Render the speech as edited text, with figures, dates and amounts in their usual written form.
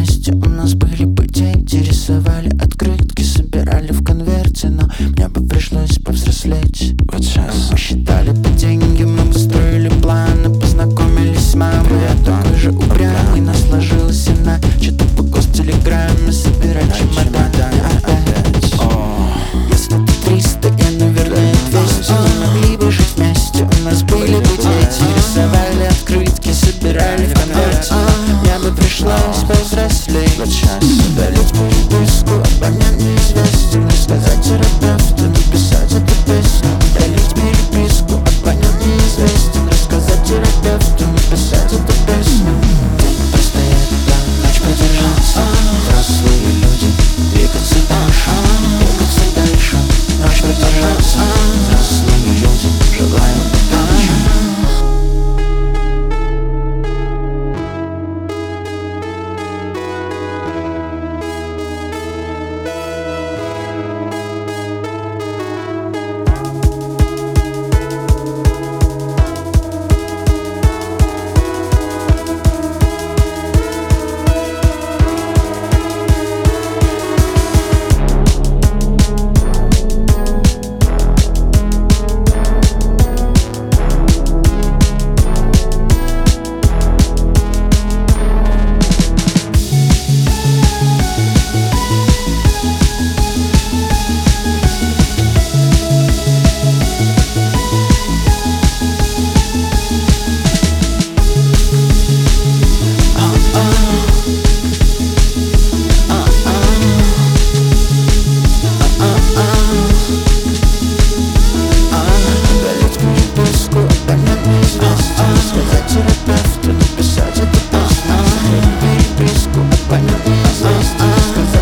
вместе, у нас были бы дети. Рисовали открытки, собирали в конверте, но мне бы пришлось повзрослеть. Вот сейчас мы считали по деньги, мы бы строили планы, познакомились с мамой. Я такой же упрямый, нас сложилось иначе. То по гостелеграмме собирать чемоданы опять. Если ты 300, я, наверное, 200. Мы могли бы жить вместе, у нас были бы дети. Рисовали открытки, собирали в конверте. Мне бы пришлось повзрослеть. Вот сейчас удалить переписку, абонент неизвестен. Рассказать терапевту, написать эту песню. Удалить переписку, абонент неизвестен. Рассказать терапевту, написать эту песню. Постоять там, ночь продержаться. Взрослые люди, двигаться дальше. Двигаться дальше, ночь продержаться. Взрослые люди, желаем удачи. Сказать терапевту, написать эту песню. Переписку, абонент неизвестен.